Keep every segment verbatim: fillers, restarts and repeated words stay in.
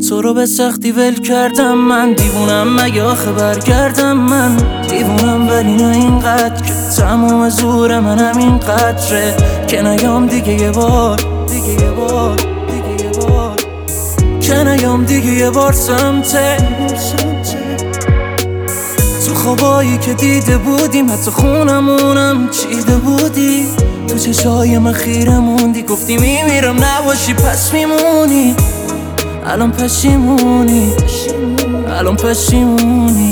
تو رو به سختی ول کردم من، دیوونم مگه آخه برگردم من، دیوونم ولی نه اینقدر که تموم زور منم این قدره که نیام دیگه یه بار دیگه یه بار دیگه یه بار که نیام دیگه یه بار سمته تو خوابایی که دیده بودیم، حتی خونمونم چیده بودی، تو چشای من خیره موندی، گفتی میمیرم نباشی پس میمونی، الان پشیمونی الان پشیمونی.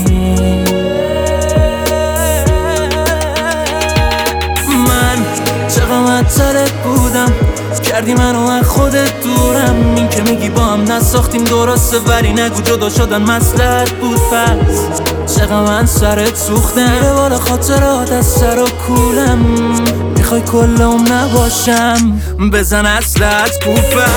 من چقدر معطلت بودم، کردی منو از خودت دورم، این که میگی با هم نساختیم درسته ولی نگو جدا شدن مصلحت بود، پس چقدر من سرت سوختم، میره بالا خاطرات از سر و کولم، میخوای کلم نباشم بزن اصلت کوفه.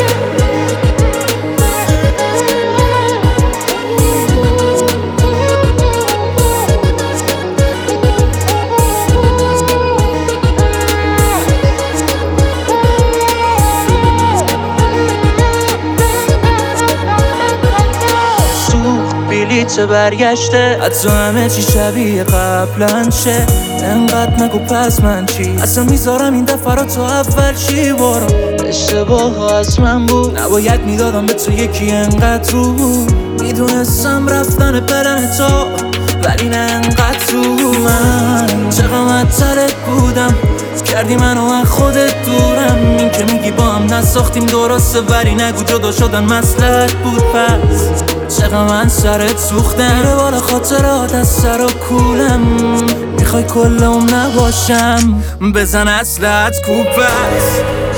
بلیت برگشته حتی همه چی شبیه قبلن شه، انقدر نگو پس من چی، اصلا میذارم این دفعه رو تو اول چی، برو اشتباه ها از من بود، نباید میدادم به تو یکی انقدر رو، میدونستم رفتن پلن تو ولی نه انقدر تو. من چقدر معطلت بودم، کردی منو از خودت دورم، این که میگی با هم نساختیم درسته ولی نگو جدا شدن مصلحت بود، پس چقدر من سرت سوختم، میره بالا خاطرات از سر و کولم، میخوای کلم نباشم بزن اصلت کوپه.